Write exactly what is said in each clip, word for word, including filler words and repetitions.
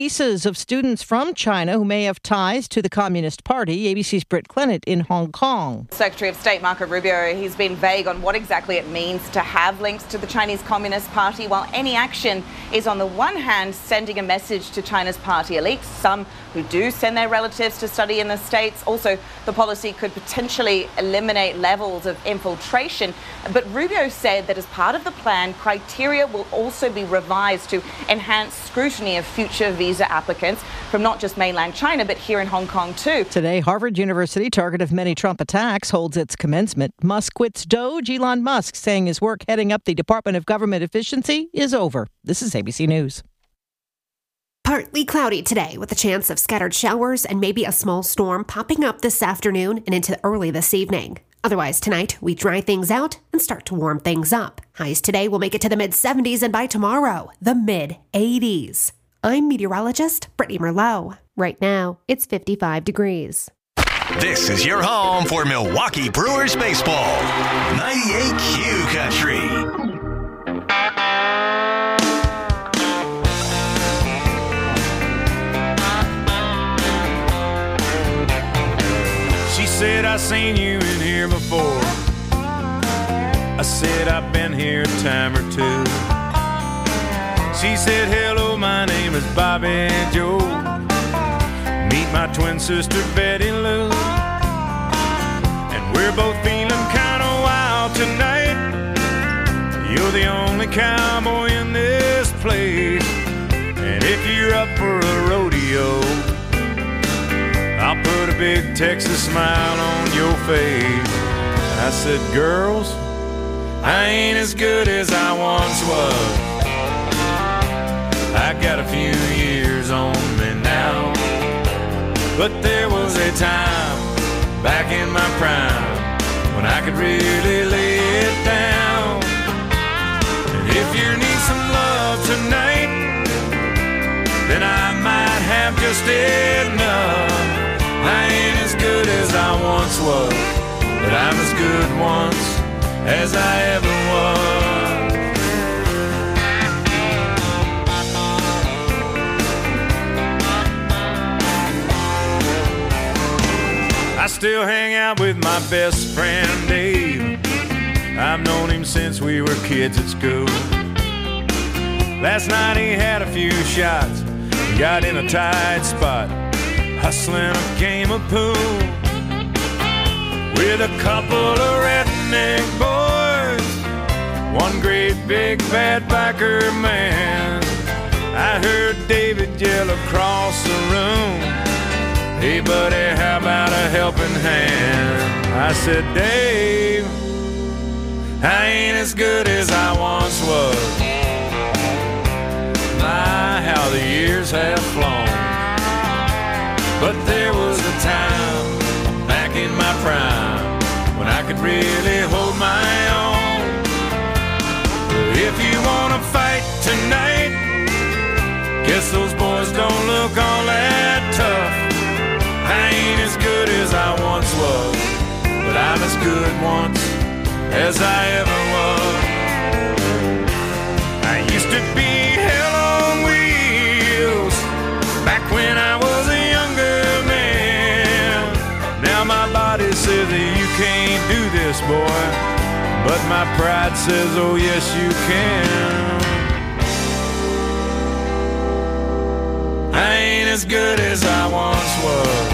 Visas of students from China who may have ties to the Communist Party. A B C's Britt Clennett in Hong Kong. Secretary of State Marco Rubio, he's been vague on what exactly it means to have links to the Chinese Communist Party, while any action is on the one hand sending a message to China's party elites, some who do send their relatives to study in the States. Also, the policy could potentially eliminate levels of infiltration. But Rubio said that as part of the plan, criteria will also be revised to enhance scrutiny of future visa applicants from not just mainland China, but here in Hong Kong too. Today, Harvard University, target of many Trump attacks, holds its commencement. Musk quits Doge. Elon Musk saying his work heading up the Department of Government Efficiency is over. This is A B C News. Partly cloudy today with a chance of scattered showers and maybe a small storm popping up this afternoon and into early this evening. Otherwise, tonight, we dry things out and start to warm things up. Highs today will make it to the mid seventies, and by tomorrow, the mid eighties. I'm meteorologist Brittany Merlot. Right now, it's fifty-five degrees. This is your home for Milwaukee Brewers baseball. ninety-eight Q Country. She said, I seen you in here before. I said, I've been here a time or two. She said, hello, my name is Bobby Joe. Meet my twin sister, Betty Lou. And we're both feeling kind of wild tonight. You're the only cowboy in this place. And if you're up for a rodeo, I'll put a big Texas smile on your face. I said, girls, I ain't as good as I once was. I got a few years on me now. But there was a time back in my prime when I could really lay it down. And if you need some love tonight, then I might have just enough. I ain't as good as I once was, but I'm as good once as I ever was. I still hang out with my best friend Dave. I've known him since we were kids at school. Last night he had a few shots and got in a tight spot, hustling a game of pool with a couple of redneck boys, one great big bad biker man. I heard David yell across the room, hey buddy, how about a helping hand? I said, Dave, I ain't as good as I once was. My, how the years have flown. But there was a time back in my prime when I could really hold my own. If you want to fight tonight, guess those boys don't look all that tough. I ain't as good as I once was, but I'm as good once as I ever was. I used to be hell on wheels back when I was a younger man. Now my body says that you can't do this, boy, but my pride says, oh yes you can. I ain't as good as I once was.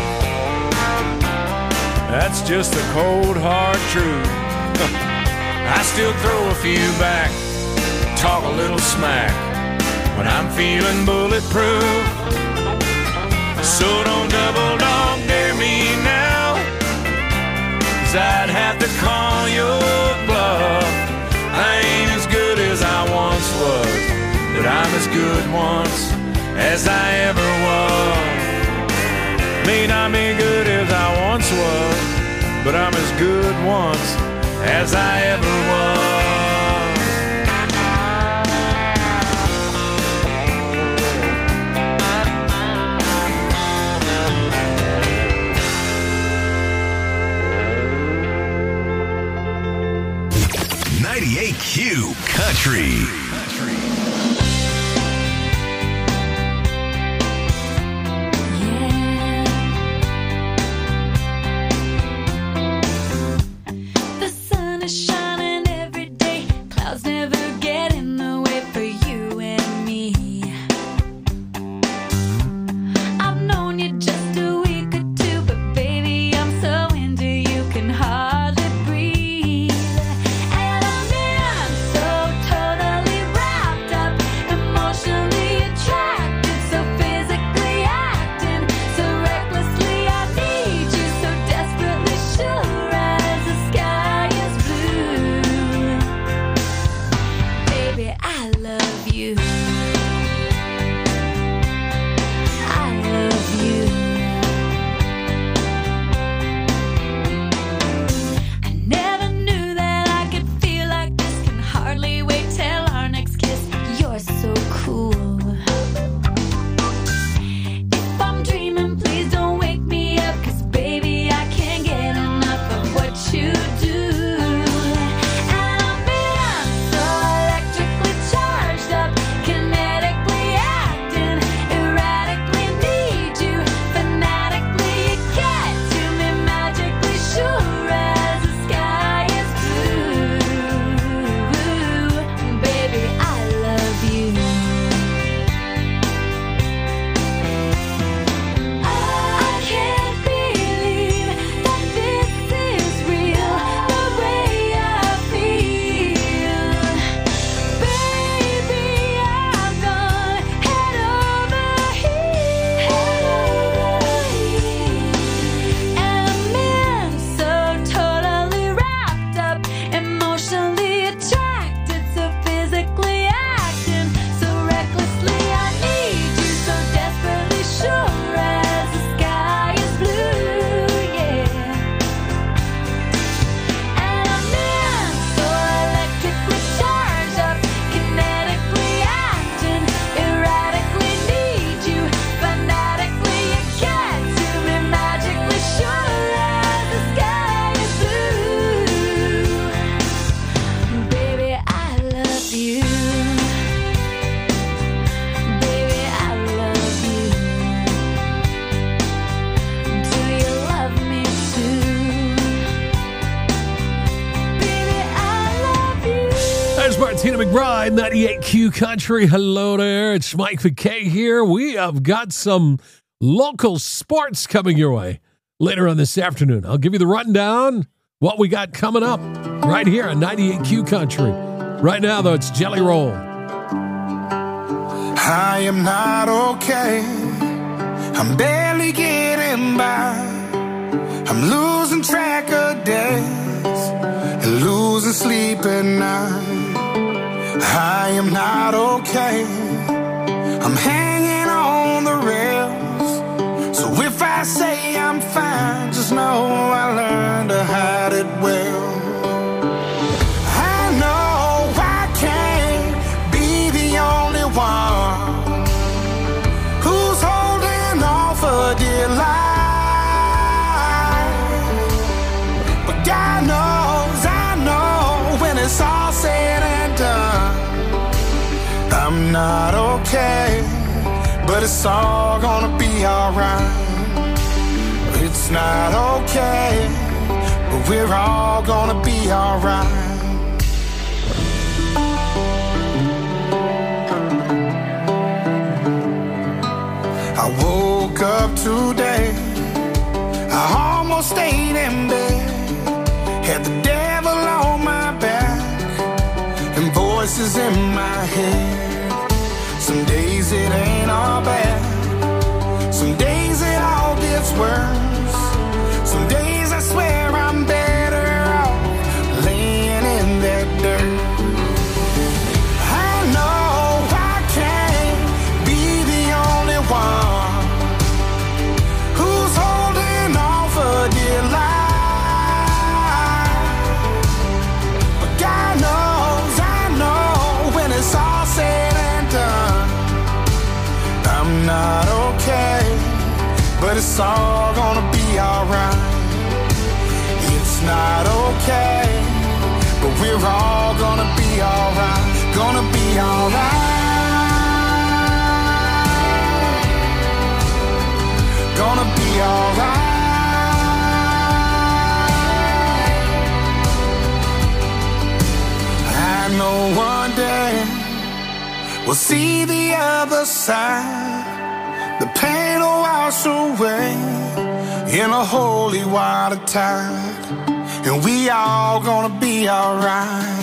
That's just the cold hard truth. I still throw a few back, talk a little smack when I'm feeling bulletproof. So don't double dog dare me now, 'cause I'd have to call your bluff. I ain't as good as I once was, but I'm as good once as I ever was. May not be good as I once was, but I'm as good once as I ever was. ninety-eight Q Country. Tina McBride, ninety-eight Q Country. Hello there. It's Mike McKay here. We have got some local sports coming your way later on this afternoon. I'll give you the rundown, what we got coming up right here on ninety-eight Q Country. Right now, though, it's Jelly Roll. I am not okay. I'm barely getting by. I'm losing track of days and losing sleep at night. I am not okay. I'm hanging on the rails. So if I say I'm fine, just know I learned to hide it well. I know I can't be the only one who's holding on for dear life. But God knows, I know when it's all said and done, I'm not okay, but it's all gonna be alright. It's not okay, but we're all gonna be alright. I woke up today, I almost stayed in bed, had the devil on my back and voices in my head. Some days it ain't all bad, some days it all gets worse. Some days I swear I'm better off laying in that dirt. I know I can't be the only one who's holding on for dear life. But God knows, I know when it's all said and done, I'm not okay, but it's all gonna be alright. It's not okay, but we're all gonna be alright. Gonna be alright. Gonna be alright. I know one day we'll see the other side. The pain will wash away in a holy water tide, and we all gonna be alright.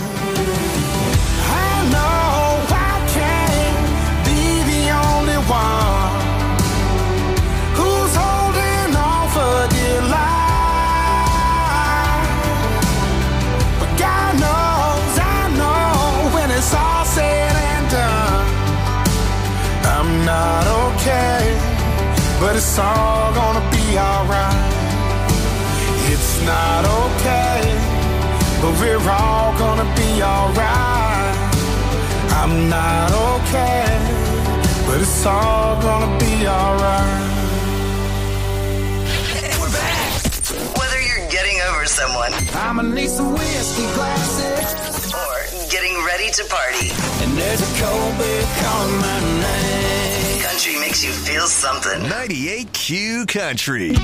I know I can't be the only one who's holding on for dear life. But God knows, I know when it's all said and done, I'm not okay, but it's all gonna be alright. It's not okay, but we're all gonna be alright. I'm not okay, but it's all gonna be alright. And we're back. Whether you're getting over someone, I'ma need some whiskey glasses, or getting ready to party, and there's a cold beer calling my name. country makes you feel something. ninety-eight Q Country.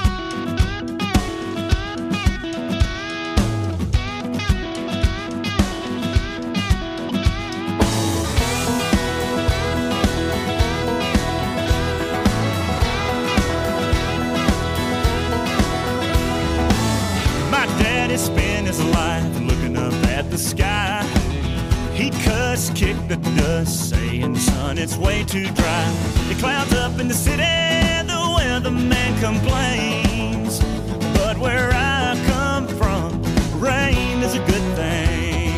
My daddy spent his life looking up at the sky. He'd cuss, kick the dust, saying, son, it's way too dry. The clouds up in the city, the weatherman complains. But where I come from, rain is a good thing.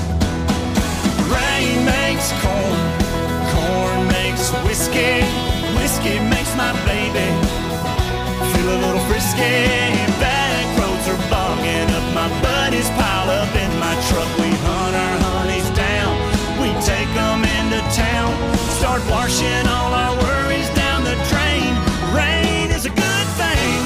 Rain makes corn, corn makes whiskey, whiskey makes my baby feel a little frisky. Back roads are bogging up, my buddies pile up in my truck. We hunt our honeys down, we take them into town, start washing all our worries down the drain. Rain is a good thing.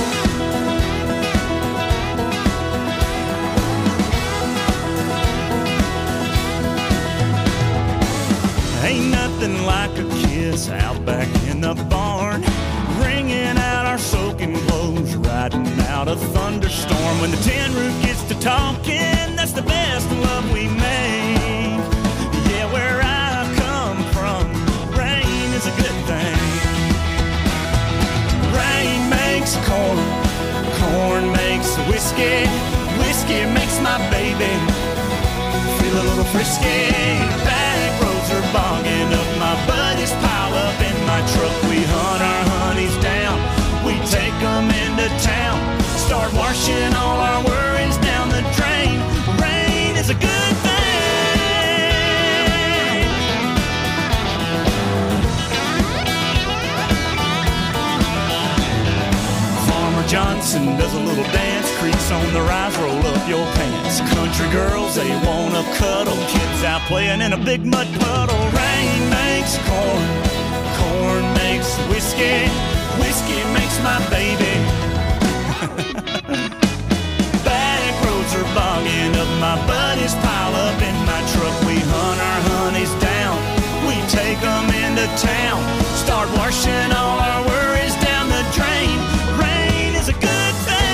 Ain't nothing like a kiss out back in the barn, wringing out our soaking clothes, riding out a thunderstorm. When the tin roof gets to talking, that's the best love we make. whiskey. Whiskey makes my baby feel a little frisky. Back roads are bogging up, my buddies pile up in my truck. We hunt our honeys down, we take them into town, start washing all our worries down the drain. Rain is a good thing. Johnson does a little dance, crease on the rise, roll up your pants. Country girls, they wanna cuddle, kids out playing in a big mud puddle. Rain makes corn, corn makes whiskey, whiskey makes my baby. Back roads are bogging up, my buddies pile up in my truck. We hunt our honeys down, we take them into town, start washing all our worries down the drain. Rain is a good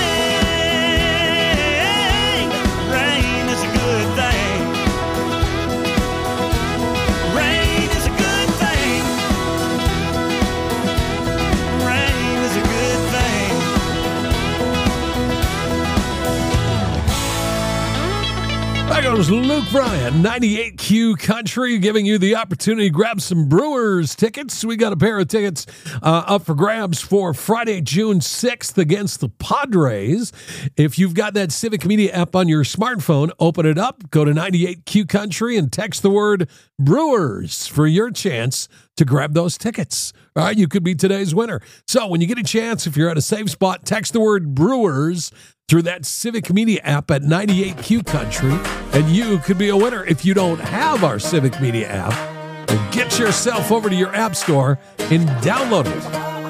thing. Rain is a good thing. Rain is a good thing. Rain is a good thing. That goes Luke Bryan, ninety-eight Q Country, giving you the opportunity to grab some Brewers tickets. We got a pair of tickets uh, up for grabs for Friday, June sixth against the Padres. If you've got that Civic Media app on your smartphone, open it up, go to ninety-eight Q Country, and text the word Brewers for your chance to grab those tickets. All right, you could be today's winner. So when you get a chance, if you're at a safe spot, text the word Brewers through that Civic Media app at ninety-eight Q Country, and you could be a winner. If you don't have our Civic Media app, well, get yourself over to your app store and download it.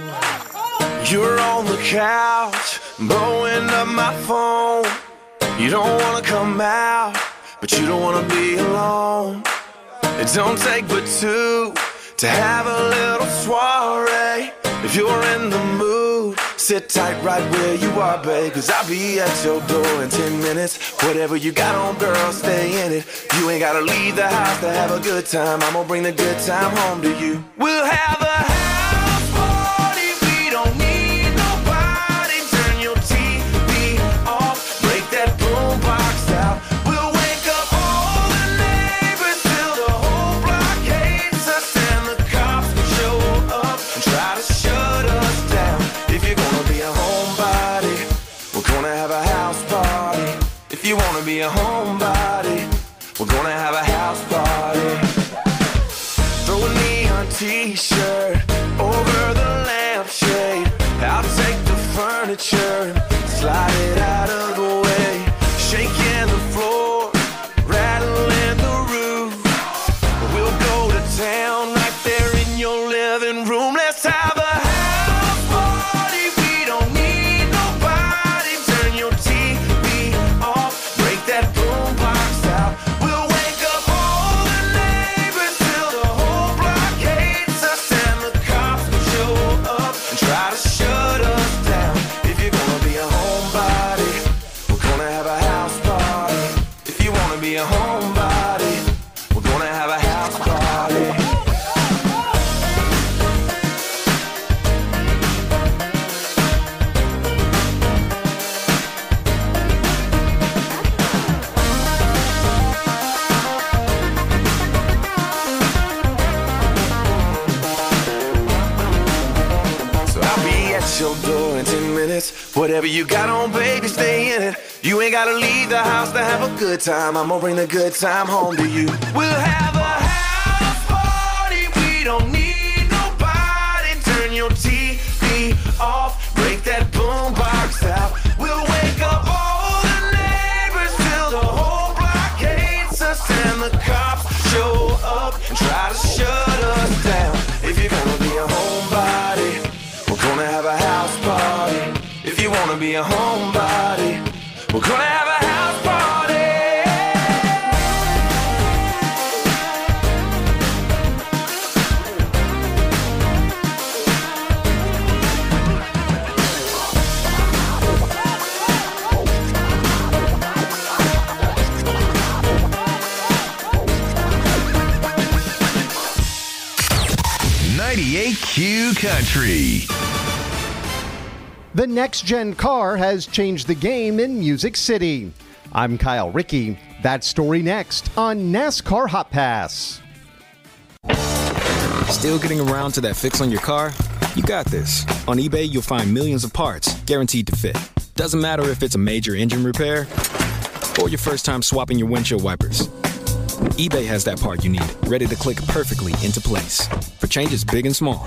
You're on the couch, blowing up my phone. You don't want to come out, but you don't want to be alone. It don't take but two to have a little soiree. If you're in the mood, sit tight right where you are, babe, cause I'll be at your door in ten minutes. Whatever you got on, girl, stay in it. You ain't gotta leave the house to have a good time. I'm gonna bring the good time home to you. We'll have a house party, we don't need nobody. Turn your T V off, break that boombox out. We'll wake up all the neighbors till the whole block hates us, and the cops show up and try to shut us down. If you're gonna be a homebody, we're gonna have a house party. If you wanna be a homebody, we're gonna have a house party. Throw a neon t-shirt over the lampshade. I'll take the furniture, slide it out of the way. Shaking the floor, rattling the roof. We'll go to town right there in your living room. Let's have a house party, we don't need nobody. Turn your T V off, break that boombox out. We'll wake up all the neighbors till the whole block hates us, and the cops will show up and try to shut us down. If you're gonna be a homebody, we're gonna have a house party. If you wanna be a homebody, we're gonna have a house party. So I'll be at your door in ten minutes. Whatever you got on, baby, stay in it. You ain't gotta leave the house to have a good time. I'm gonna bring the good time home to you. We'll have a house party, we don't need nobody. Turn your T V off, break that boombox out. We'll wake up all the neighbors till the whole block hates us, and the cops show up and try to shut us down. If you're gonna be a homebody, we're gonna have a house party. If you wanna be a homebody, we're gonna have a house party. ninety-eight Q Country. The next-gen car has changed the game in Music City. I'm Kyle Rickey. That story next on NASCAR Hot Pass. Still getting around to that fix on your car? You got this. On eBay, you'll find millions of parts guaranteed to fit. Doesn't matter if it's a major engine repair or your first time swapping your windshield wipers. eBay has that part you need, ready to click perfectly into place for changes big and small,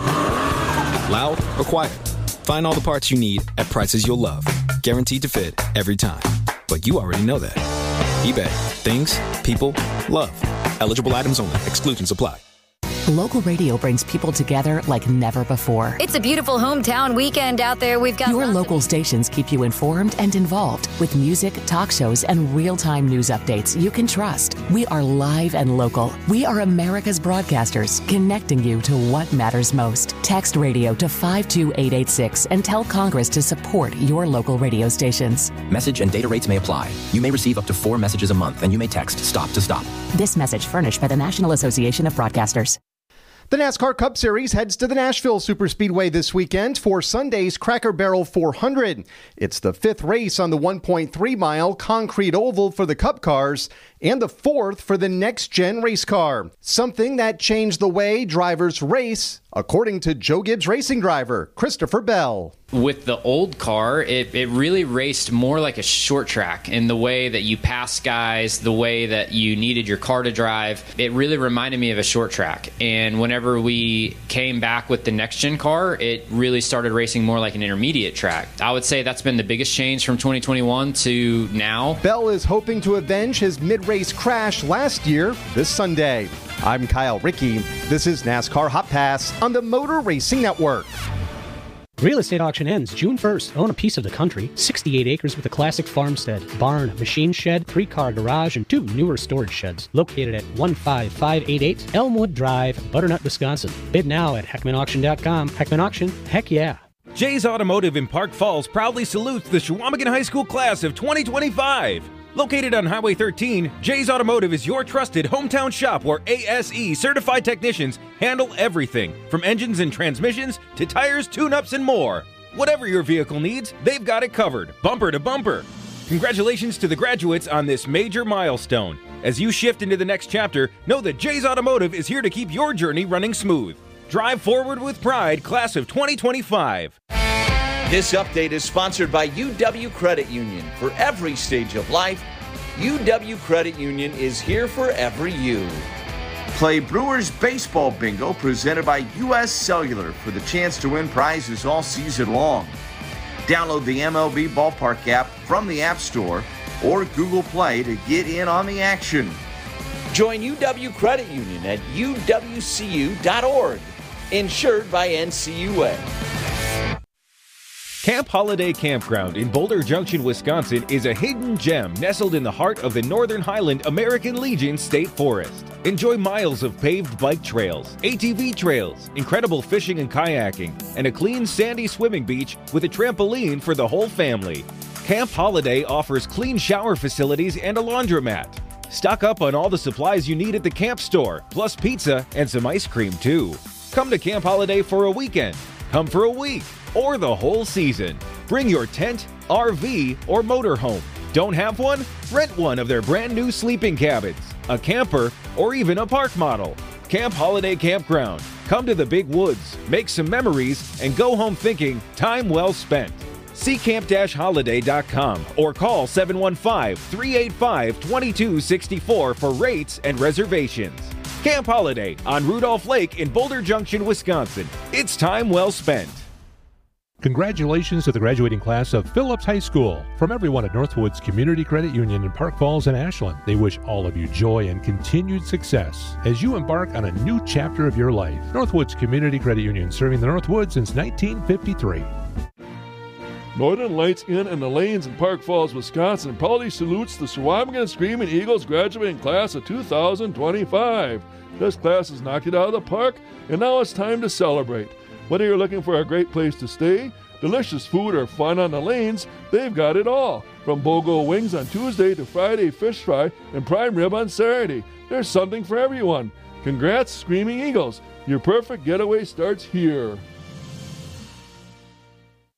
loud or quiet. Find all the parts you need at prices you'll love, guaranteed to fit every time. But you already know that. eBay. Things, people, love. Eligible items only. Exclusions apply. Local radio brings people together like never before. It's a beautiful hometown weekend out there. We've got your local stations keep you informed and involved with music, talk shows, and real-time news updates you can trust. We are live and local. We are America's broadcasters, connecting you to what matters most. Text radio to five two eight eight six and tell Congress to support your local radio stations. Message and data rates may apply. You may receive up to four messages a month, and you may text STOP to STOP. This message furnished by the National Association of Broadcasters. The NASCAR Cup Series heads to the Nashville Superspeedway this weekend for Sunday's Cracker Barrel four hundred. It's the fifth race on the one point three mile concrete oval for the Cup cars and the fourth for the next-gen race car. Something that changed the way drivers race, according to Joe Gibbs racing driver Christopher Bell. With the old car, it, it really raced more like a short track in the way that you pass guys, the way that you needed your car to drive. It really reminded me of a short track. And whenever we came back with the next-gen car, it really started racing more like an intermediate track. I would say that's been the biggest change from twenty twenty-one to now. Bell is hoping to avenge his mid-race crash last year this Sunday. I'm Kyle Rickey. This is NASCAR Hot Pass on the Motor Racing Network. Real estate auction ends June first. Own a piece of the country. sixty-eight acres with a classic farmstead, barn, machine shed, three-car garage, and two newer storage sheds. Located at one five five eight eight Elmwood Drive, Butternut, Wisconsin. Bid now at heckman auction dot com. Heckman Auction, heck yeah. Jay's Automotive in Park Falls proudly salutes the Chequamegon High School class of twenty twenty-five. Located on Highway thirteen, Jay's Automotive is your trusted hometown shop where A S E certified technicians handle everything from engines and transmissions to tires, tune-ups, and more. Whatever your vehicle needs, they've got it covered, bumper to bumper. Congratulations to the graduates on this major milestone. As you shift into the next chapter, know that Jay's Automotive is here to keep your journey running smooth. Drive forward with pride, class of twenty twenty-five. This update is sponsored by U W Credit Union. For every stage of life, U W Credit Union is here for every you. Play Brewers Baseball Bingo presented by U S Cellular for the chance to win prizes all season long. Download the M L B Ballpark app from the App Store or Google Play to get in on the action. Join U W Credit Union at U W C U dot org. Insured by N C U A. Camp Holiday Campground in Boulder Junction, Wisconsin is a hidden gem nestled in the heart of the Northern Highland American Legion State Forest. Enjoy miles of paved bike trails, A T V trails, incredible fishing and kayaking, and a clean sandy swimming beach with a trampoline for the whole family. Camp Holiday offers clean shower facilities and a laundromat. Stock up on all the supplies you need at the camp store, plus pizza and some ice cream too. Come to Camp Holiday for a weekend. Come for a week or the whole season. Bring your tent, R V, or motorhome. Don't have one? Rent one of their brand new sleeping cabins, a camper, or even a park model. Camp Holiday Campground. Come to the big woods, make some memories, and go home thinking time well spent. See camp dash holiday dot com or call seven one five, three eight five, two two six four for rates and reservations. Camp Holiday on Rudolph Lake in Boulder Junction, Wisconsin. It's time well spent. Congratulations to the graduating class of Phillips High School. From everyone at Northwoods Community Credit Union in Park Falls and Ashland, they wish all of you joy and continued success as you embark on a new chapter of your life. Northwoods Community Credit Union, serving the Northwoods since nineteen fifty-three. Northern Lights Inn and the Lanes in Park Falls, Wisconsin proudly salutes the Chequamegon Screaming Eagles graduating class of two thousand twenty-five. This class has knocked it out of the park, and now it's time to celebrate. Whether you're looking for a great place to stay, delicious food, or fun on the lanes, they've got it all. From BOGO wings on Tuesday to Friday fish fry and prime rib on Saturday. There's something for everyone. Congrats, Screaming Eagles. Your perfect getaway starts here.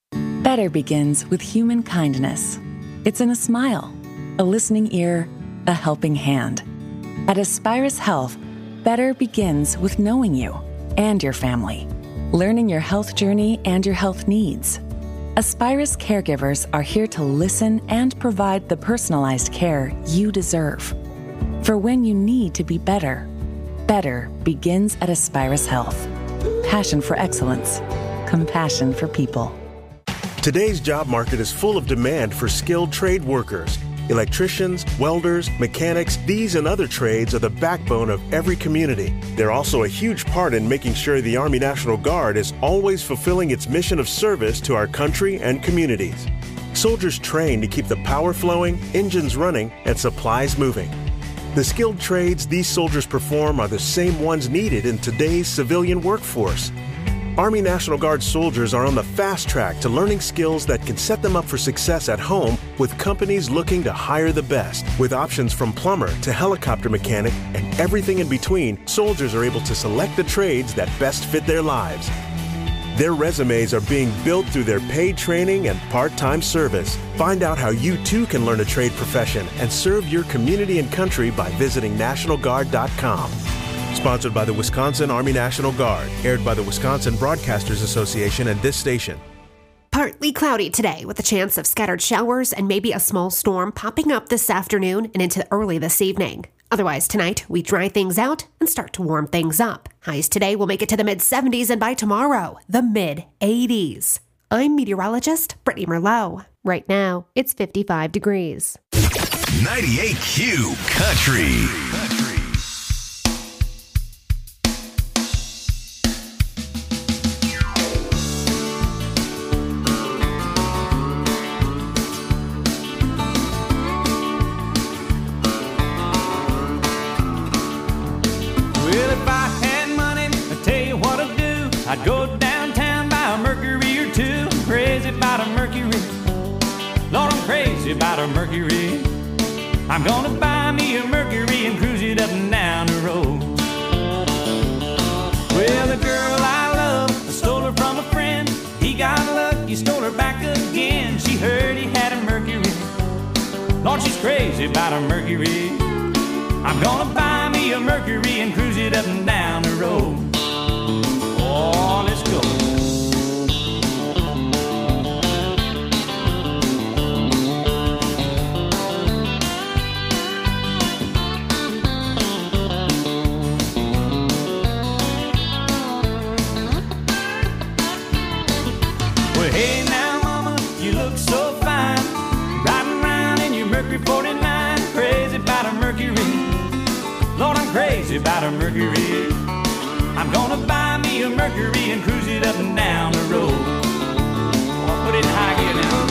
Better begins with human kindness. It's in a smile, a listening ear, a helping hand. At Aspirus Health, better begins with knowing you and your family, learning your health journey and your health needs. Aspirus caregivers are here to listen and provide the personalized care you deserve. For when you need to be better, better begins at Aspirus Health. Passion for excellence, compassion for people. Today's job market is full of demand for skilled trade workers. Electricians, welders, mechanics, these and other trades are the backbone of every community. They're also a huge part in making sure the Army National Guard is always fulfilling its mission of service to our country and communities. Soldiers train to keep the power flowing, engines running, and supplies moving. The skilled trades these soldiers perform are the same ones needed in today's civilian workforce. Army National Guard soldiers are on the fast track to learning skills that can set them up for success at home with companies looking to hire the best. With options from plumber to helicopter mechanic and everything in between, soldiers are able to select the trades that best fit their lives. Their resumes are being built through their paid training and part-time service. Find out how you too can learn a trade profession and serve your community and country by visiting National Guard dot com. Sponsored by the Wisconsin Army National Guard. Aired by the Wisconsin Broadcasters Association and this station. Partly cloudy today with a chance of scattered showers and maybe a small storm popping up this afternoon and into early this evening. Otherwise, tonight, we dry things out and start to warm things up. Highs today will make it to the mid seventies, and by tomorrow, the mid eighties. I'm meteorologist Brittany Merlot. Right now, it's fifty-five degrees. ninety-eight Q Country. I'd go downtown, buy a Mercury or two. I'm crazy about a Mercury. Lord, I'm crazy about a Mercury. I'm gonna buy me a Mercury and cruise it up and down the road. Well, the girl I love, I stole her from a friend. He got lucky, stole her back again. She heard he had a Mercury. Lord, she's crazy about a Mercury. I'm gonna buy me a Mercury and cruise it up and down the road. Oh, let's go. Well, hey now, mama, you look so fine. Riding around in your Mercury forty-nine. Crazy about a Mercury. Lord, I'm crazy about a Mercury. I'm gonna buy me a Mercury and cruise it up and down the road. I'll put it in high gear now.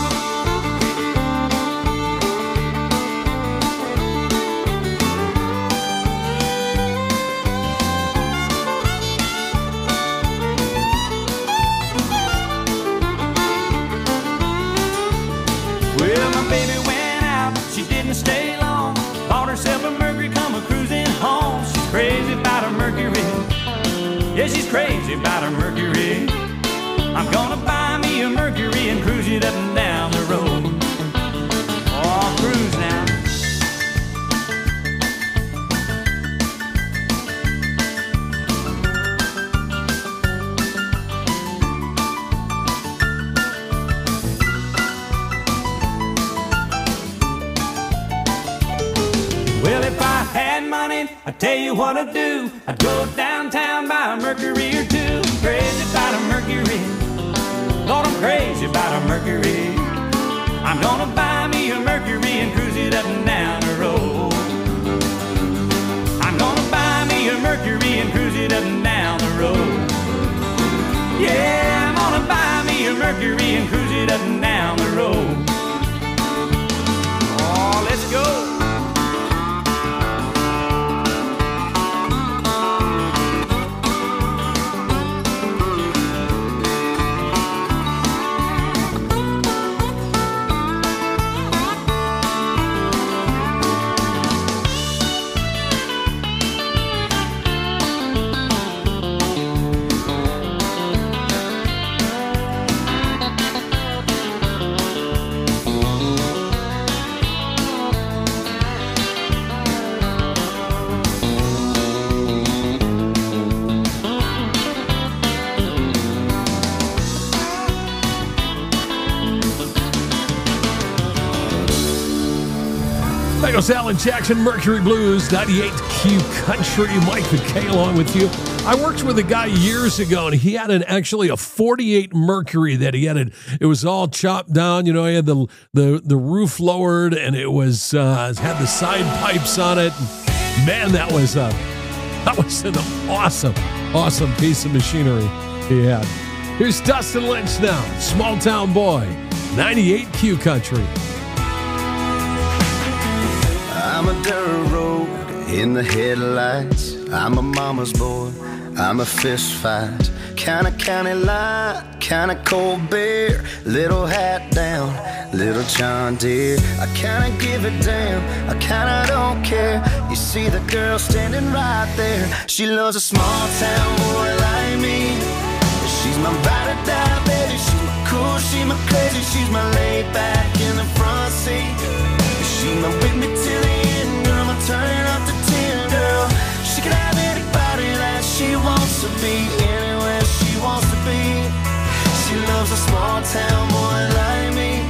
Well, my baby went out, she didn't stay long. Bought herself a Mercury, come a cruising home. She's crazy about a Mercury. Yeah, she's crazy about her Mercury. I'm gonna buy me a Mercury and cruise it up and down the road. Oh, cruise now. Well, if I had money, I'd tell you what I'd do. I'd go downtown, buy a Mercury or two. Crazy about a Mercury. Lord, I'm crazy about a Mercury. I'm gonna buy me a Mercury and cruise it up and down the road. I'm gonna buy me a Mercury and cruise it up and down the road. Yeah, I'm gonna buy me a Mercury and cruise it up and down the road. Oh, let's go. goes Alan Jackson, Mercury Blues, ninety-eight Q Country. Mike McKay along with you. I worked with a guy years ago, and he had an actually a forty-eight Mercury that he had. It, it was all chopped down. You know, he had the the, the roof lowered, and it was uh, had the side pipes on it. Man, that was uh, that was an awesome, awesome piece of machinery he had. Here's Dustin Lynch now, Small Town Boy, ninety-eight Q Country. I'm a dirt road in the headlights. I'm a mama's boy. I'm a fist fight. Kinda county line, kinda cold beer. Little hat down, little John Deere. I kinda give a damn, I kinda don't care. You see the girl standing right there. She loves a small town boy like me. She's my ride or die, baby. She's my cool, she's my crazy. She's my laid back in the front seat. She's my with me till the end, girl. I'm turning up to ten, girl. She can have anybody that she wants to be, anywhere she wants to be. She loves a small town boy like me.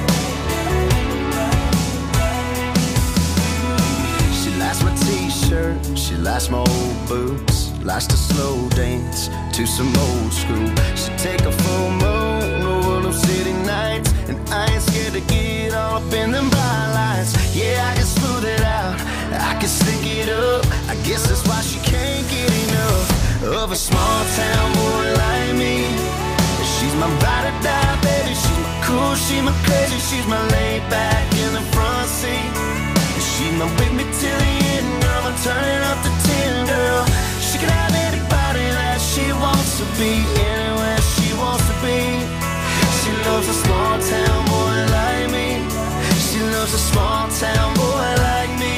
She likes my t-shirt, she likes my old boots. Likes to slow dance to some old school. She take a full moon over those city nights, and I ain't scared to get all up in them bright lights. Yeah, I can smooth it out, I can stick it up. I guess that's why she can't get enough of a small town boy like me. She's my ride or die, baby. She's my cool, she's my crazy. She's my laid back in the front seat. She's my with me till the end, girl. I'm turning up to ten, girl. She can have anybody that she wants to be, anywhere she wants to be. She loves a small town boy like me. She loves a small town boy like me.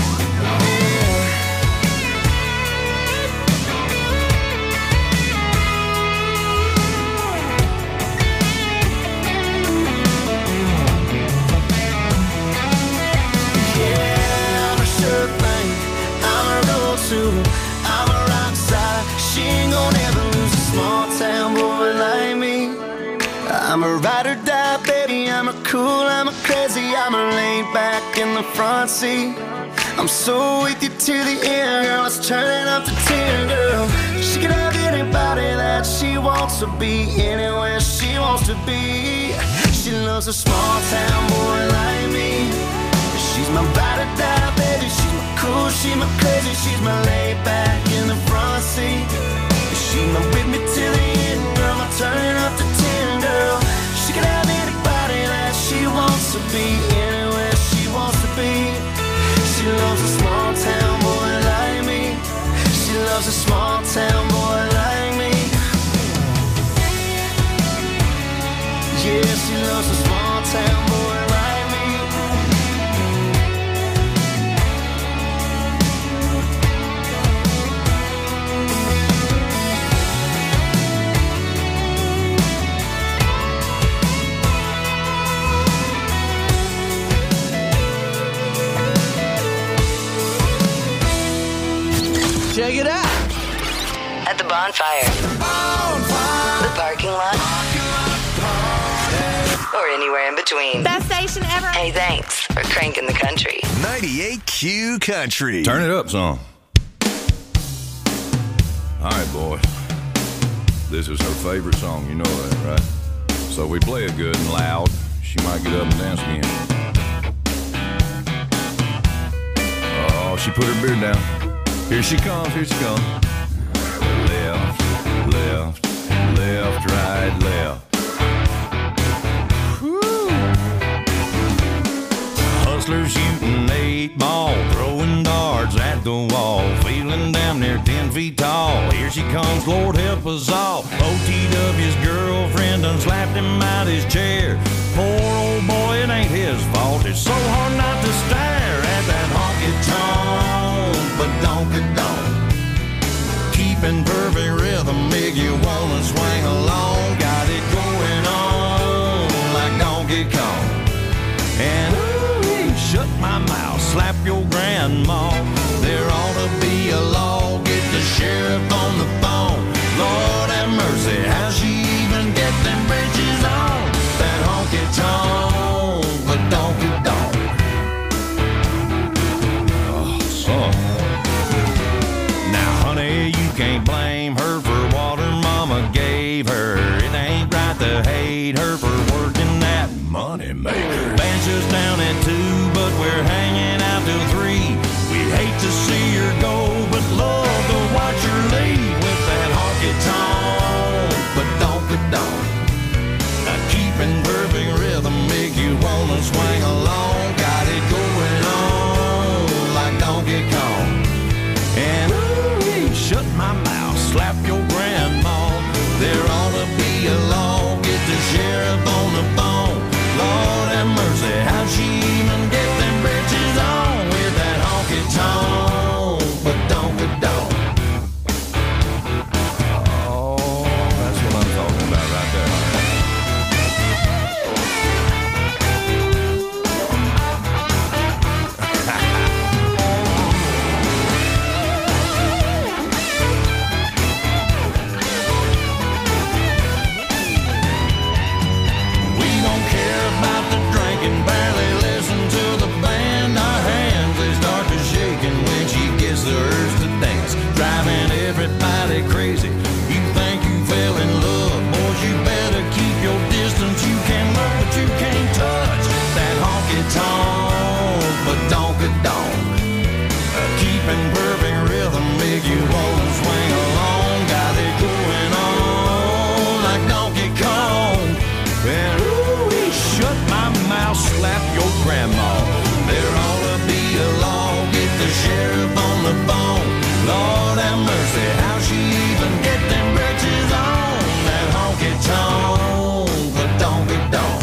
Yeah, I'm a sure thing. I'm a road to. I'm a rock star. She ain't gonna ever lose a small town boy like me. I'm a ride or die, baby. I'm a cool, I'm a crazy. I'm a laid back in the front seat. I'm so with you to the end, girl. Let's turn it up to ten, girl. She can have anybody that she wants to be, anywhere she wants to be. She loves a small town boy like me. She's my ride or die, baby. She's my cool, she's my crazy. She's my laid back in the front seat. She's my with me till the end, girl. I'm turning up to ten, girl. She can have anybody that she wants to be, anywhere she wants to be. She loves a small town boy like me. She loves a small town boy like me. Yeah, she loves a small town boy like me. Check it out. At the bonfire. Bonfire. The parking lot. Or anywhere in between. Best station ever. Hey, thanks for cranking the country. ninety-eight Q Country. Turn it up, son. All right, boy. This is her favorite song, you know that, right? So we play it good and loud. She might get up and dance again. Oh, she put her beard down. Here she comes, here she comes. Left, left, left, right, left. Woo. Hustlers shooting eight ball, throwing darts at the wall, feeling damn near ten feet tall. Here she comes, Lord help us all. O T W's girlfriend done slapped him out his chair. Poor old boy, it ain't his fault. It's so hard not to stare at that honky-tonk, but donk-a-donk. Keeping perfect rhythm, make you wanna swing along. Got it going on like Donkey Kong. And ooh, shut my mouth, slap your grandma. There ought to be a law, get the sheriff on the phone. Lord have mercy, how she even get them bridges on? That honky-tonk, but donk-a-donk. keeping perfect rhythm, make you wanna swing along. Got it going on like Donkey Kong. And ooh, shut my mouth, slap your grandma. There ought to be a law, get the sheriff on the phone. Lord have mercy, how'd she even get them britches on with that honky tonk? But donkey donk. Oh, that's what I'm talking about right there. We don't care about the drinking, barely listen to the band. Our hands, they start to shaking when she gets the urge to dance, driving everybody crazy. You think you fell in love, boys, you better keep your distance. You can look, but you can't touch that honky tonk, but donkey donk. Keeping perfect rhythm, make you wanna swing along. Got it going on like Donkey Kong. And ooh, shut my mouth, slap your grandma. There ought to be a law, get the sheriff on the phone. Lord have mercy, how she even get them britches on? That honky tonk, the donkey donk.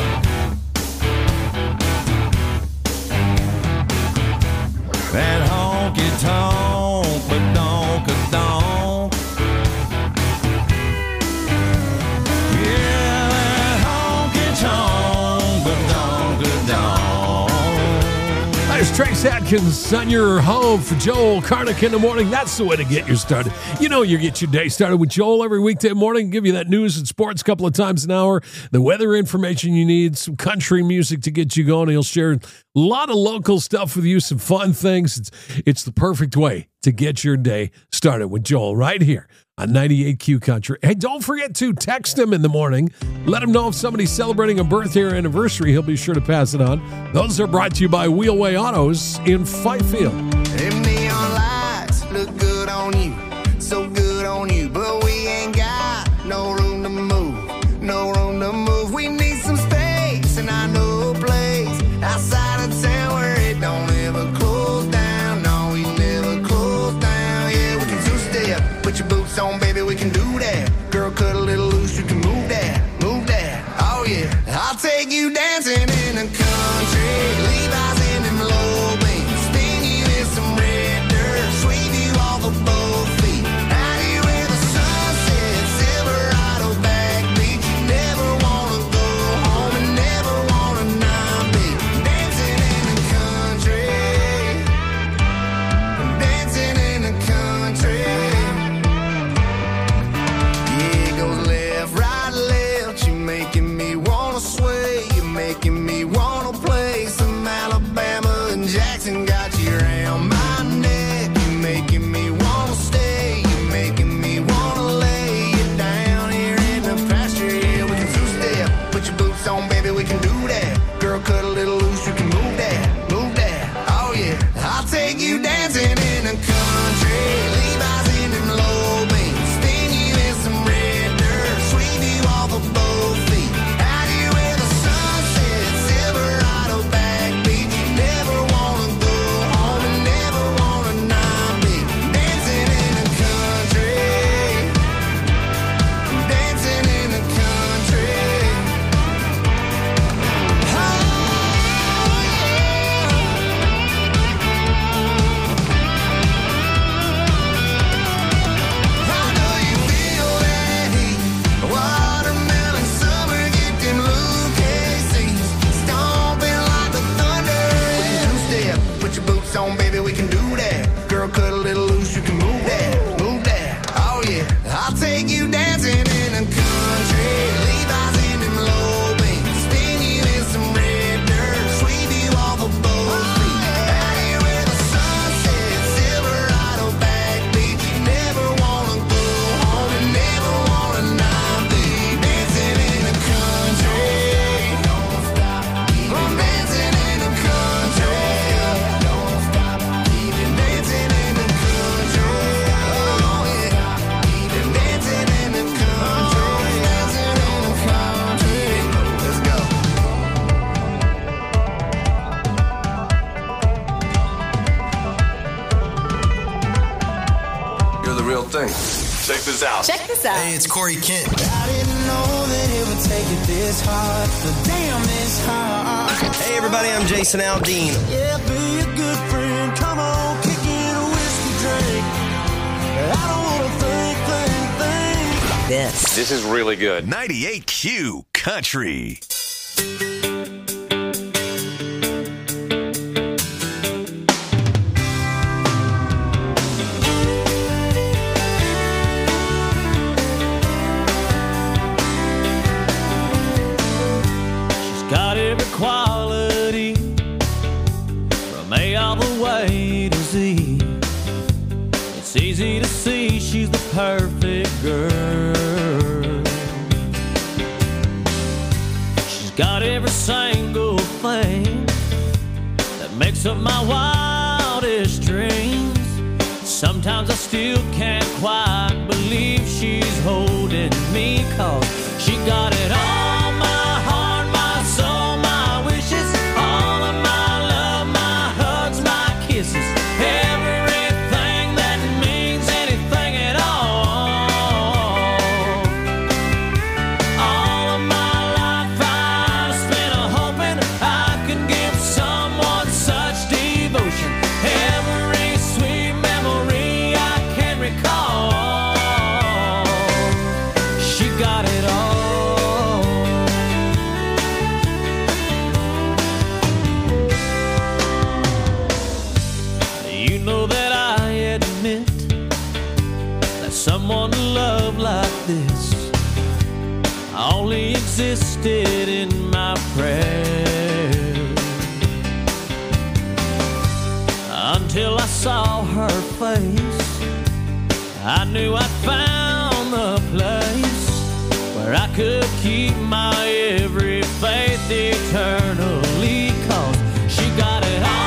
That honky tonk, but donkey donk. Yeah, that honky tonk, but donkey donk. There's Trace Atkins on your home for Joel Karnick in the morning. That's the way to get you started. You know you get your day started with Joel every weekday morning. Give you that news and sports a couple of times an hour, the weather information you need, some country music to get you going. He'll share a lot of local stuff with you, some fun things. It's, it's the perfect way to get your day started with Joel right here on ninety-eight Q Country. Hey, don't forget to text him in the morning. Let him know if somebody's celebrating a birthday or anniversary. He'll be sure to pass it on. Those are brought to you by Wheelway Autos in Fifield. Them neon lights look good on you, so good on you, but we ain't got no room to move, no room to move. We need some space, and I know a place outside of town where it don't ever close down. No, we never close down. Yeah, we can two-step, put your boots on, baby, we can do that. Girl, cut a little loose, you can move that, move that. Oh yeah, I'll take you dancing in the country, Levi's in them low beams, spin you in some red dirt, sweep you off of both feet. Out here where the sun sets, Silverado backbeat. You never wanna go home and never wanna not be dancing in the country, dancing in the country. Yeah, it goes left, right, left. You making me wanna sway. You make Check this out. Check this out. Hey, it's Corey Kent. I didn't know that it would take it this hard, but damn, it's hard. Hey, everybody, I'm Jason Aldean. Yeah, be a good friend. Come on, kick in a whiskey drink. I don't want to think, think, think. This. This is really good. ninety-eight Q Country. Got every quality from A all the way to Z. It's easy to see she's the perfect girl. She's got every single thing that makes up my wildest dreams. Sometimes I still can't quite believe she's holding me, 'cause she got it all. Someone to love like this only existed in my prayers, until I saw her face. I knew I'd found the place where I could keep my every faith eternally, 'cause she got it all.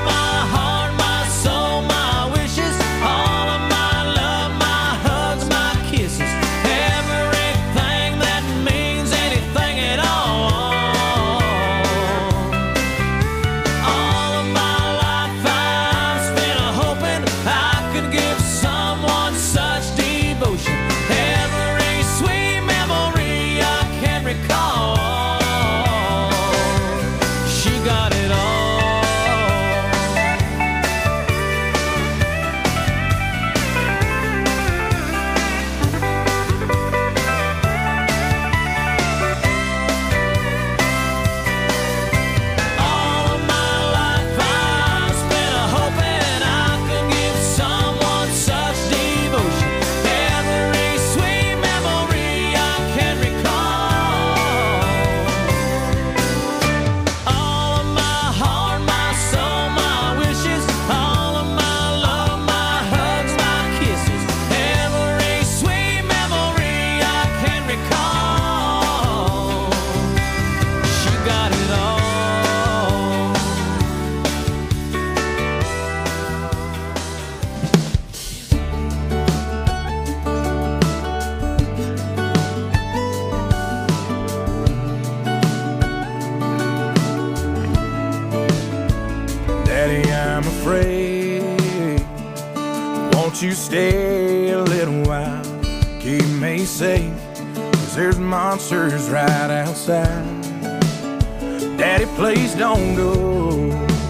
You stay a little while, keep me safe, 'cause there's monsters right outside. Daddy, please don't go.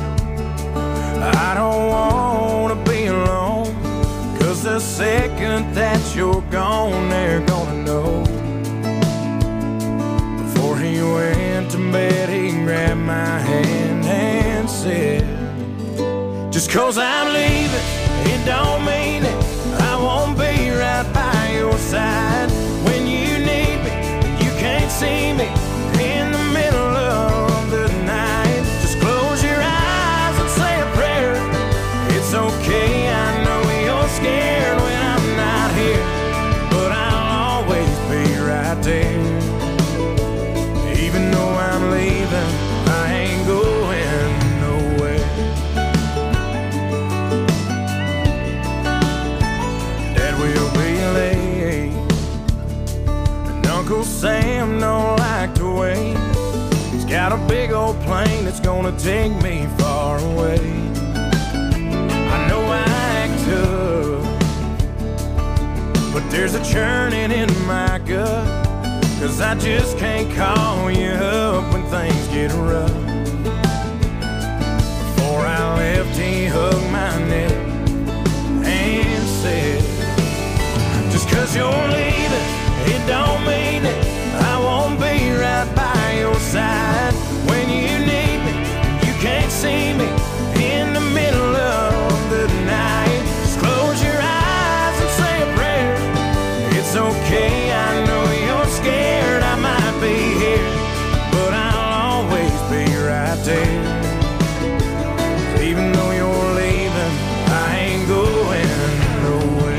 I don't wanna be alone, 'cause the second that you're gone, they're gonna know. Before he went to bed, he grabbed my hand and said, just 'cause I'm leaving, it don't mean it. I won't be right by your side when you need me. You can't see me in the middle of the night. Just close your eyes and say a prayer. It's okay, I know you're scared when I'm not here, but I'll always be right there. Even though I'm leaving, I ain't going nowhere. Dad will be late, and Uncle Sam don't like to wait. He's got a big old plane that's gonna take me far away. I know I act tough, but There's a churning in my gut, 'cause I just can't call you up when things get rough. Before I left, he hugged my neck and said, just 'cause you're leaving, it don't mean that I won't be right by your side. When you need me, you can't see me in the middle of the night. Just close your eyes and say a prayer. It's okay, I know you're scared I might be here, but I'll always be right there. Even though you're leaving, I ain't going nowhere.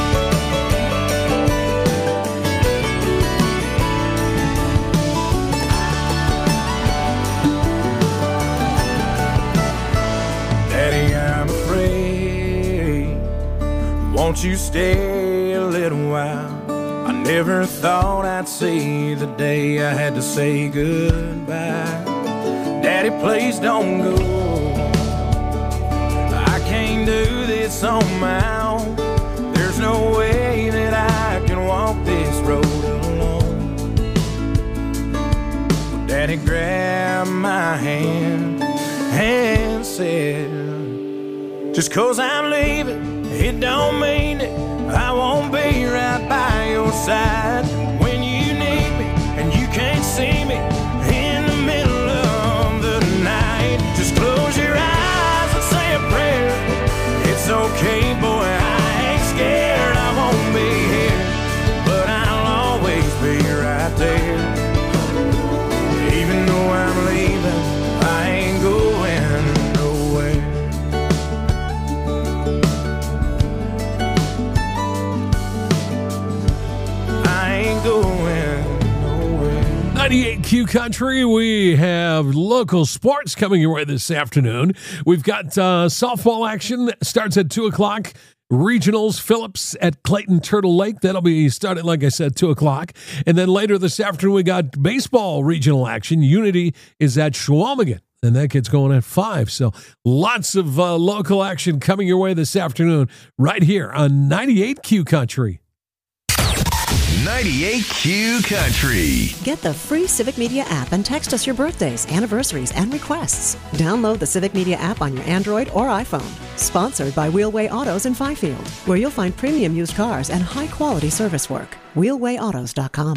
Daddy, I'm afraid. Won't you stay a little while? I never thought I'd see the day I had to say goodbye. Daddy, please don't go. I can't do this on my own. There's no way that I can walk this road alone. Daddy grabbed my hand and said, just 'cause I'm leaving, it don't mean that I won't be right by your side. When you need me and you can't see me in the middle of the night, just close your eyes and say a prayer. It's okay, boy, I ain't scared, I won't be here, but I'll always be right there. Even though I'm leaving, I ain't going nowhere. I ain't going nowhere. ninety-eight Q Country, we have local sports coming your way this afternoon. We've got uh, softball action that starts at two o'clock. Regionals, Phillips at Clayton Turtle Lake. That'll be starting, like I said, two o'clock. And then later this afternoon, we got baseball regional action. Unity is at Chequamegon, and that gets going at five. So lots of uh, local action coming your way this afternoon right here on ninety-eight Q Country. ninety-eight Q Country. Get the free Civic Media app and text us your birthdays, anniversaries, and requests. Download the Civic Media app on your Android or iPhone. Sponsored by Wheelway Autos in Fifield, where you'll find premium used cars and high-quality service work. wheelway autos dot com.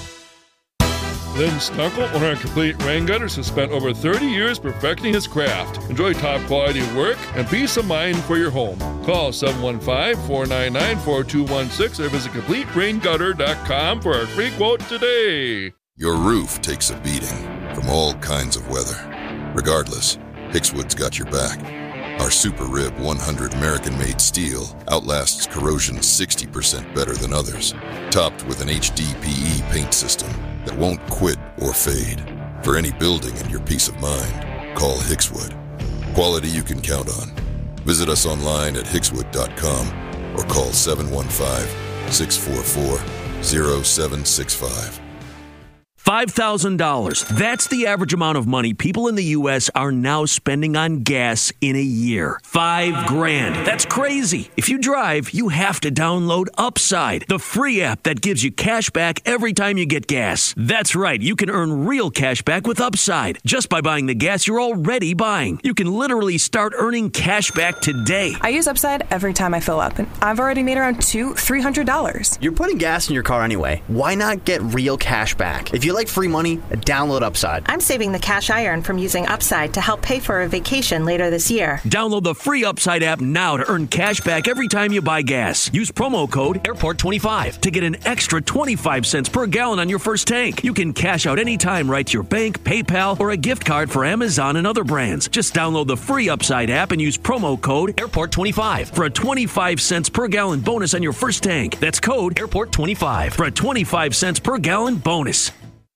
Lynn Snuckle, owner of Complete Rain Gutters, has spent over thirty years perfecting his craft. Enjoy top quality work and peace of mind for your home. Call seven one five, four nine nine, four two one six or visit complete rain gutter dot com for a free quote today. Your roof takes a beating from all kinds of weather. Regardless, Hickswood's got your back. Our Super Rib one hundred American-made steel outlasts corrosion sixty percent better than others, topped with an H D P E paint system that won't quit or fade. For any building and your peace of mind, call Hickswood. Quality you can count on. Visit us online at hickswood dot com or call seven one five, six four four, zero seven six five. five thousand dollars. That's the average amount of money people in the U S are now spending on gas in a year. Five grand. That's crazy. If you drive, you have to download Upside, the free app that gives you cash back every time you get gas. That's right. You can earn real cash back with Upside just by buying the gas you're already buying. You can literally start earning cash back today. I use Upside every time I fill up, and I've already made around two, three hundred dollars. You're putting gas in your car anyway. Why not get real cash back? If you like free money, download Upside. I'm saving the cash I earn from using Upside to help pay for a vacation later this year. Download the free Upside app now to earn cash back every time you buy gas. Use promo code airport twenty-five to get an extra twenty-five cents per gallon on your first tank. You can cash out anytime right to your bank, PayPal, or a gift card for Amazon and other brands. Just download the free Upside app and use promo code airport twenty-five for a twenty-five cents per gallon bonus on your first tank. That's code airport twenty-five for a twenty-five cents per gallon bonus.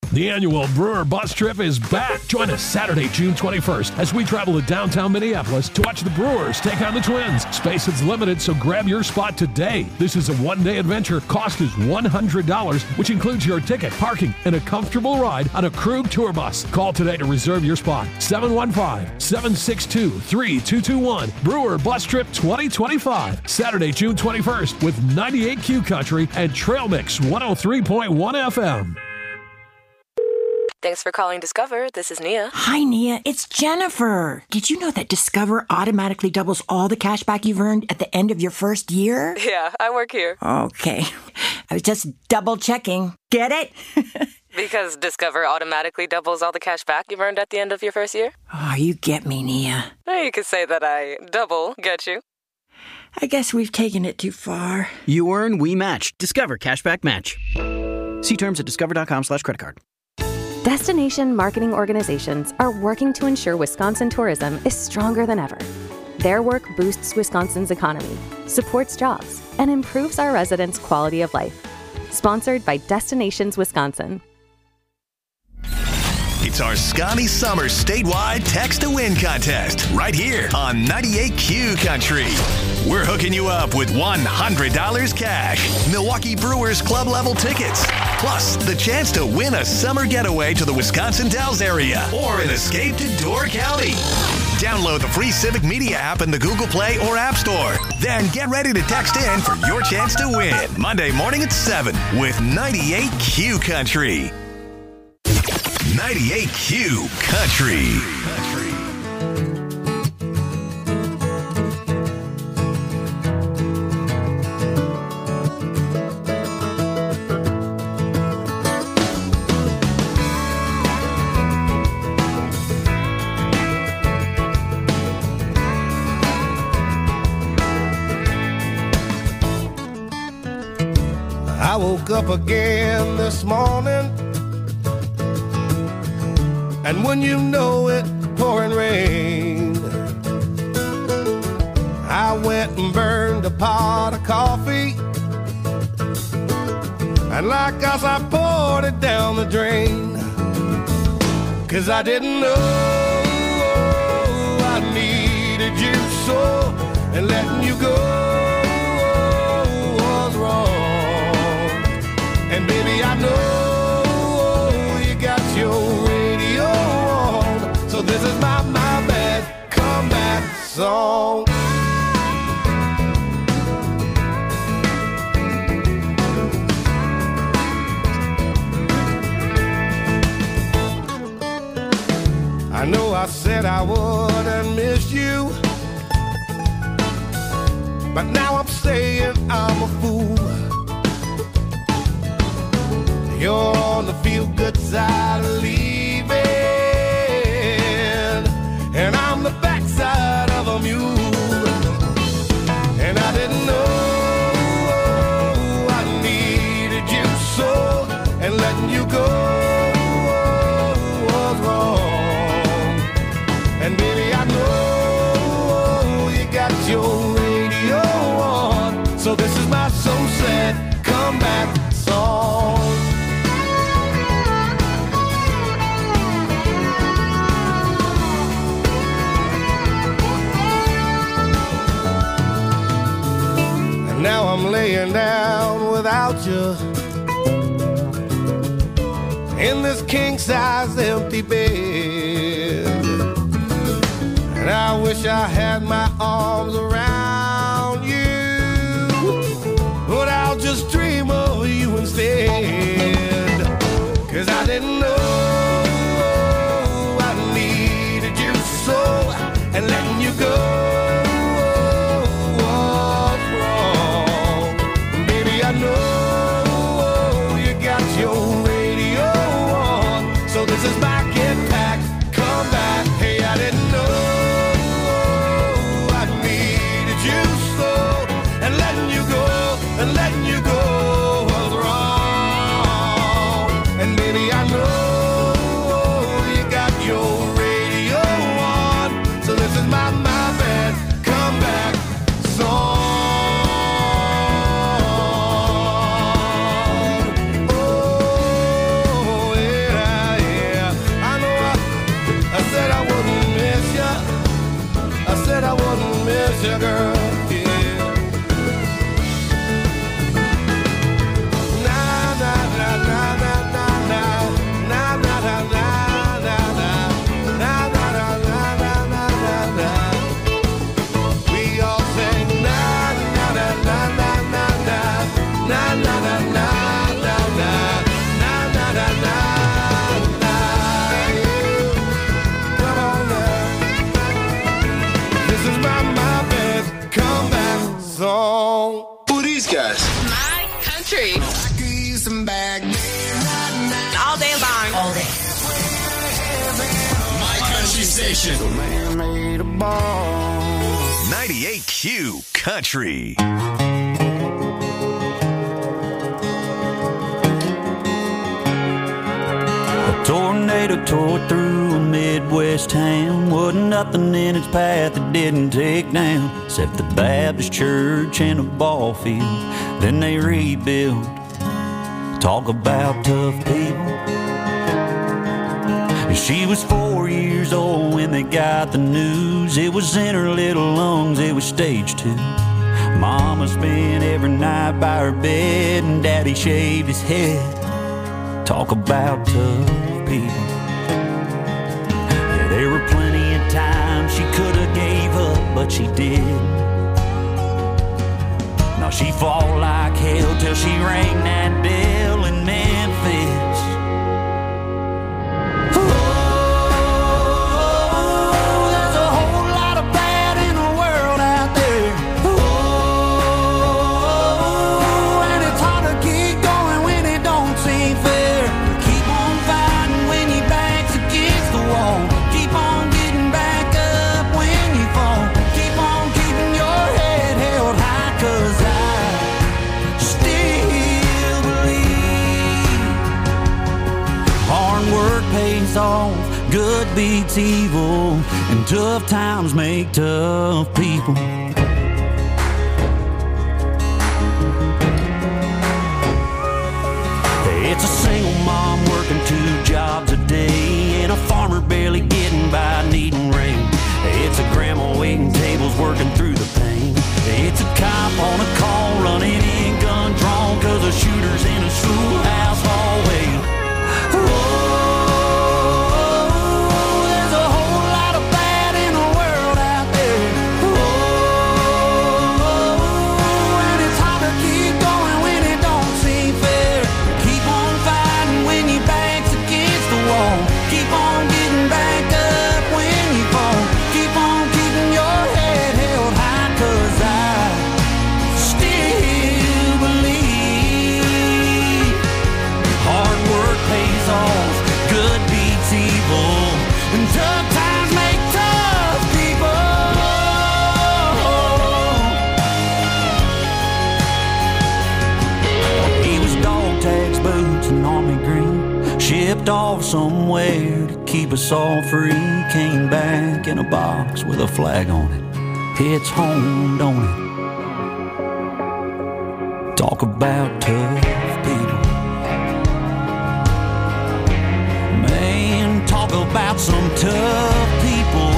The annual Brewer Bus Trip is back. Join us Saturday, June twenty-first, as we travel to downtown Minneapolis to watch the Brewers take on the Twins. Space is limited, so grab your spot today. This is a one-day adventure. Cost is one hundred dollars, which includes your ticket, parking, and a comfortable ride on a Krug tour bus. Call today to reserve your spot. seven one five, seven six two, three two two one. Brewer Bus Trip twenty twenty-five. Saturday, June twenty-first, with ninety-eight Q Country and Trail Mix one oh three point one F M. Thanks for calling Discover. This is Nia. Hi, Nia. It's Jennifer. Did you know that Discover automatically doubles all the cash back you've earned at the end of your first year? Yeah, I work here. Okay. I was just double checking. Get it? Because Discover automatically doubles all the cash back you've earned at the end of your first year? Oh, you get me, Nia. You could say that I double get you. I guess we've taken it too far. You earn, we match. Discover Cashback Match. See terms at discover.com slash credit card. Destination marketing organizations are working to ensure Wisconsin tourism is stronger than ever. Their work boosts Wisconsin's economy, supports jobs, and improves our residents' quality of life. Sponsored by Destinations Wisconsin. It's our Scotty Summer statewide Text to Win contest right here on ninety-eight Q Country. We're hooking you up with one hundred dollars cash, Milwaukee Brewers club level tickets, plus the chance to win a summer getaway to the Wisconsin Dells area or an escape to Door County. Download the free Civic Media app in the Google Play or App Store. Then get ready to text in for your chance to win Monday morning at seven with ninety-eight Q Country. ninety-eight Q Country. I woke up again this morning, and when you know it, pouring rain. I went and burned a pot of coffee, and like us I poured it down the drain. Cause I didn't know I needed you so, and letting you go was wrong. And baby, I know you got your radio on, so this is my, my bad comeback song. I know I said I wouldn't miss you, but now I'm saying I'm a fool. You're on the feel-good side of leaving, and I'm the backside of a mule. And I didn't know I needed you so, and letting you go was wrong. And baby, I know you got your radio on, so this is my so sad comeback song. Now I'm laying down without you in this king-size empty bed, and I wish I had my arms around you, but I'll just dream of you instead. Cause I didn't know I needed you so, and letting you go I know you got your radio on, so this is my get back, come back. Hey, I didn't know I needed you so, and letting you go, and letting you go was wrong. And baby, I know you got your radio on, so this is my, my bad comeback song. Oh, yeah. station. So man made a ball. ninety-eight Q Country. A tornado tore through a Midwest town. Wasn't nothing in its path it didn't take down, except the Baptist church and a ball field. Then they rebuilt. Talk about tough people. She was four years old when they got the news. It was in her little lungs, it was stage two. Mama spent every night by her bed, and Daddy shaved his head. Talk about tough people. Yeah, there were plenty of times she could have gave up, but she did. Now she fought like hell till she rang that bell in Memphis. Off, good beats evil, and tough times make tough people. It's a single mom working two jobs a day, and a farmer barely getting by needing rain. It's a grandma waiting tables working through the pain. It's a cop on a call running in gun drawn, cause a shooter's in a schoolhouse hallway. Whoa. Off somewhere to keep us all free. Came back in a box with a flag on it. It's home, don't it? Talk about tough people. Man, talk about some tough people.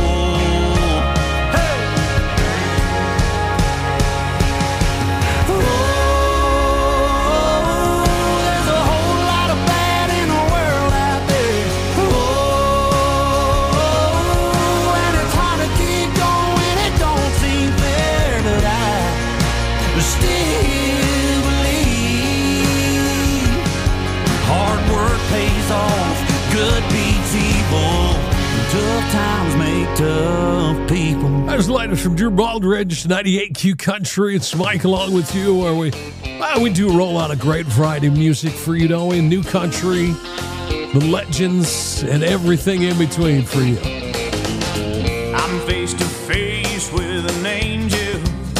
Tough people. There's latest from Drew Baldridge, ninety-eight Q Country. It's Mike along with you, where we well, we do roll out a great Friday music for you, don't we? New country, the legends, and everything in between for you. I'm face to face with an angel.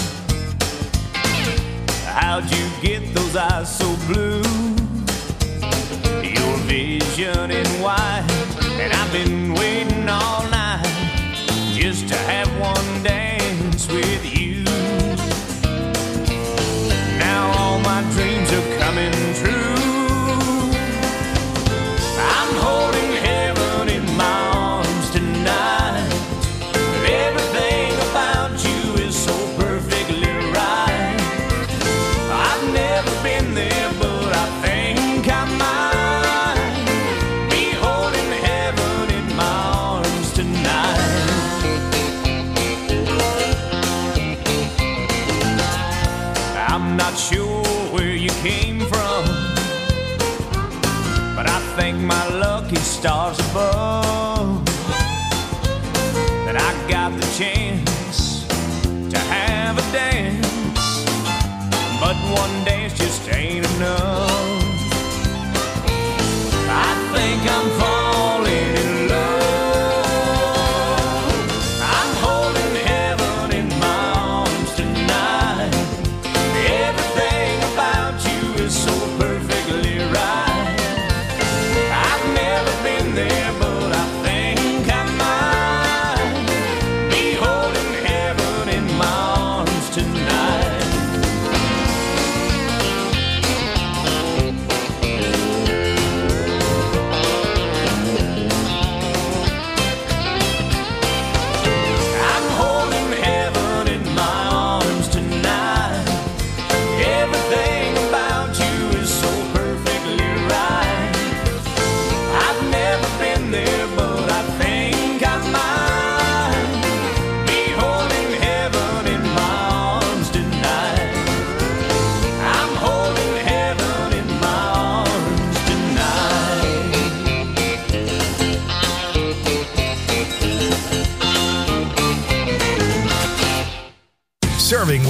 How'd you get those eyes so blue? Your vision in white, and I've been waiting all night just to have one dance with you. Now all my dreams are coming true. I'm holding heaven in my arms tonight. Everything about you is so perfectly right. I've never been there, but I think I might be holding heaven in my arms tonight. I'm not sure where you came from, but I thank my lucky stars above that I got the chance to have a dance. But one dance just ain't enough. I think I'm falling in love.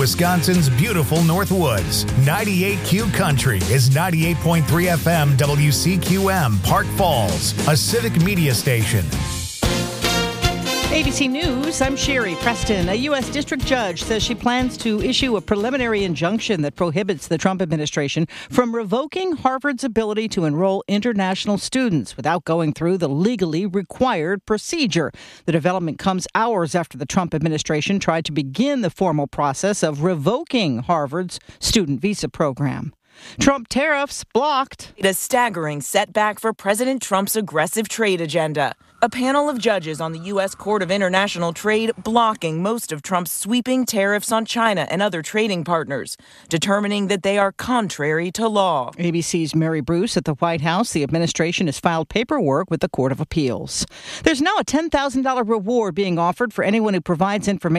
Wisconsin's beautiful Northwoods. ninety-eight Q Country is ninety-eight point three F M W C Q M, Park Falls, a civic media station. A B C News, I'm Sherry Preston. A U S district judge says she plans to issue a preliminary injunction that prohibits the Trump administration from revoking Harvard's ability to enroll international students without going through the legally required procedure. The development comes hours after the Trump administration tried to begin the formal process of revoking Harvard's student visa program. Trump tariffs blocked. A staggering setback for President Trump's aggressive trade agenda. A panel of judges on the U S Court of International Trade blocking most of Trump's sweeping tariffs on China and other trading partners, determining that they are contrary to law. A B C's Mary Bruce at the White House. The administration has filed paperwork with the Court of Appeals. There's now a ten thousand dollars reward being offered for anyone who provides information